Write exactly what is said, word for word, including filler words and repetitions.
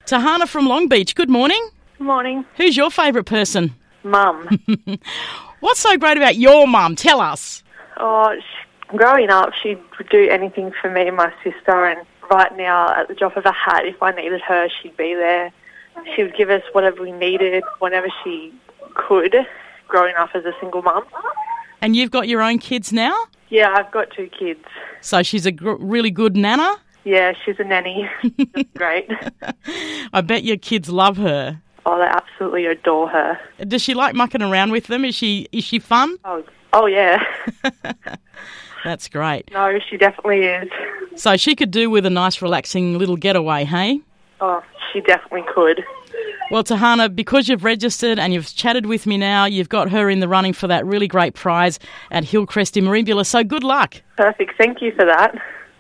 Tahana from Long Beach, good morning. Morning. Who's your favourite person? Mum. What's so great about your mum? Tell us. Oh, she, growing up, she would do anything for me and my sister, and right now, at the drop of a hat, if I needed her, she'd be there. She would give us whatever we needed, whenever she could, growing up as a single mum. And you've got your own kids now? Yeah, I've got two kids. So she's a gr- really good nana? Yeah, she's a nanny. That's great. I bet your kids love her. Oh, they absolutely adore her. Does she like mucking around with them? Is she is she fun? Oh, oh yeah. That's great. No, she definitely is. So she could do with a nice relaxing little getaway, hey? Oh, she definitely could. Well, Tahana, because you've registered and you've chatted with me now, you've got her in the running for that really great prize at Hillcrest in Merimbula. So good luck. Perfect. Thank you for that.